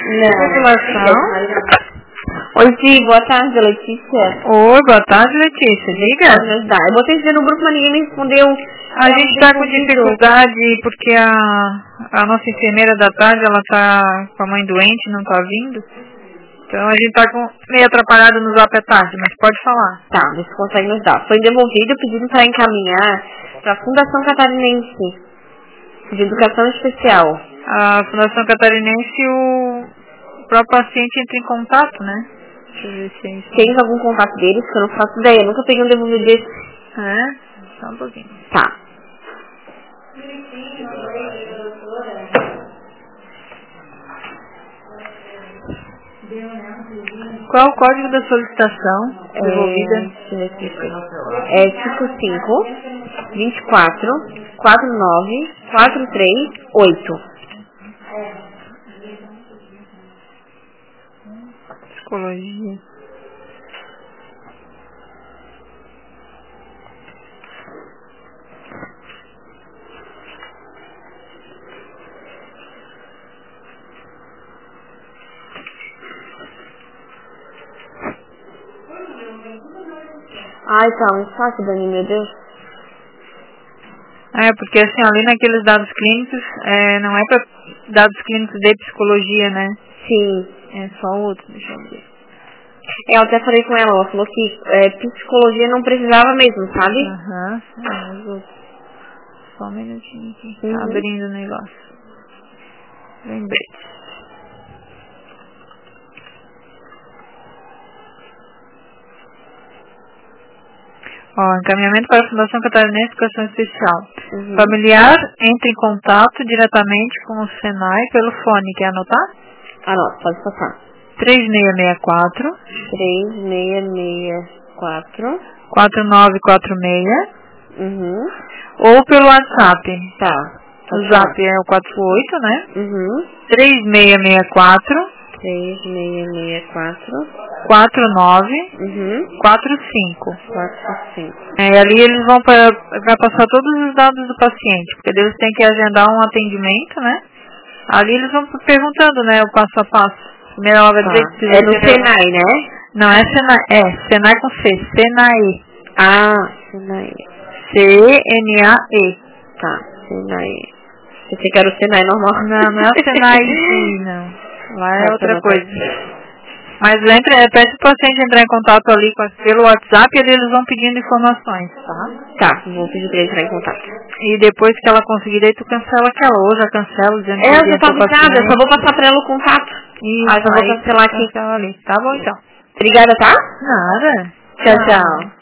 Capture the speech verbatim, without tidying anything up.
População. Oi, Gi, boa tarde, Letícia. Oi, boa tarde, Letícia. Diga. Pode me ajudar. Eu botei você no grupo, mas ninguém me respondeu. A gente está com dificuldade porque a, a nossa enfermeira da tarde, ela tá com a mãe doente, não tá vindo. Então a gente tá com, meio atrapalhado no zap à tarde, mas pode falar. Tá, você consegue nos dar. Foi devolvido pedido para encaminhar para a Fundação Catarinense de Educação Especial. A Fundação Catarinense, o, o próprio paciente entra em contato, né? Deixa eu ver se é isso. Tem algum contato deles? Que eu não faço ideia. Eu nunca peguei um devolvido desse. É? Só um pouquinho. Tá. Qual é o código da solicitação devolvida? É, é cinco cinco, vinte e quatro, quarenta e nove, quarenta e três, oito. Psicologia. Ai, tá, muito fácil, Dani, meu Deus. É, porque assim, ali naqueles dados clínicos, é, não é para dados clínicos de psicologia, né? Sim. É só outro, deixa eu ver. É, eu até falei com ela, ela falou que é, psicologia não precisava mesmo, sabe? Aham, uhum. Só um minutinho aqui, Uhum. tá abrindo o negócio. Lembrete. Ó, encaminhamento para a Fundação Catarinense de Educação Especial. Uhum. Familiar entra em contato diretamente com o Senai pelo fone. Quer anotar? Ah, não, pode passar. três seis seis quatro, três seis seis quatro. quatro nove quatro seis. Uhum. Ou pelo WhatsApp. Tá. O Zap é o quatro oito, né? Uhum. três seis seis quatro. três seis seis quatro. quatro nove. Uhum. quatro cinco. quatro cinco. É, ali eles vão pra, vai passar todos os dados do paciente, porque eles têm que agendar um atendimento, né? Ali eles vão perguntando, né, o passo a passo. Primeiro ela vai Tá. dizer que É no Senai, né? Não, é Senai, é Senai com C, Senai. Ah, Senai. C N A E. Tá, Senai. Você quer o Senai normal? Não, não é o Senai em si, não. Lá é Tá, outra tá, coisa. tá. Mas entre, é, pede pro paciente entrar em contato ali com, pelo WhatsApp e eles vão pedindo informações, tá? Tá, vou pedir pra ele entrar em contato. E depois que ela conseguir, daí tu cancela aquela, ou já cancela, dizendo que É, eu adiantou já tava o em casa, eu paciente. só vou passar pra ela o contato. Isso, Ah, já vou aí cancelar aqui. cancela ali. Tá bom então. Obrigada, tá? Nada. Tchau, tchau.